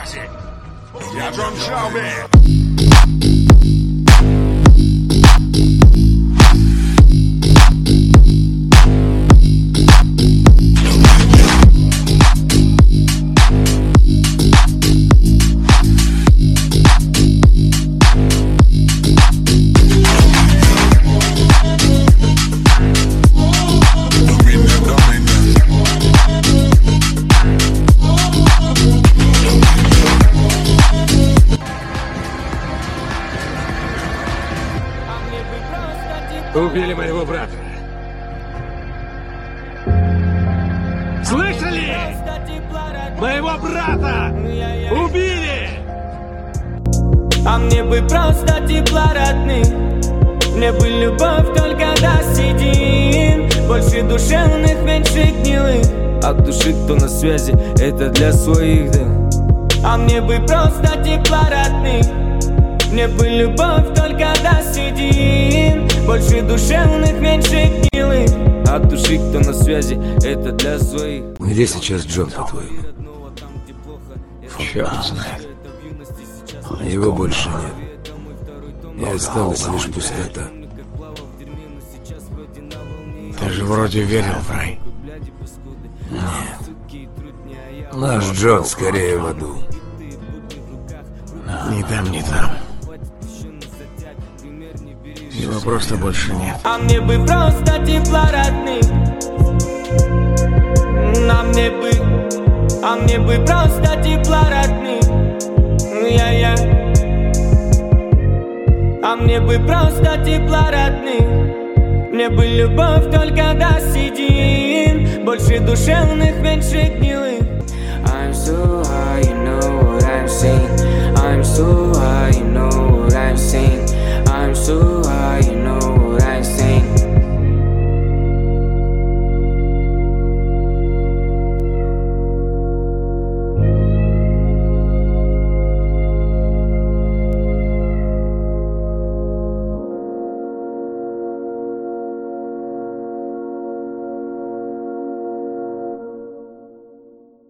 связи. Я Джон Шелби. Убили моего брата. Слышали? Моего брата убили! А мне бы просто тепла родных. Мне бы любовь только даст един. Больше душевных, меньше гнилых. От души кто на связи, это для своих, да. А мне бы просто тепла родных. Мне бы любовь только даст един. Больше душевных, меньше гнилых. От души кто на связи, это для своих. Где сейчас Джон, по-твоему? Черт знает. Его больше нет. И осталась лишь пустота. Ты же вроде верил в рай. Нет. Наш Джон скорее в аду. Ни там, ни там. Его просто больше нет. А мне бы просто тепла родных. А мне бы просто тепла родных. Я. А мне бы просто тепла родных. Мне бы любовь только даст един. Больше душевных, меньше гнилых. I'm so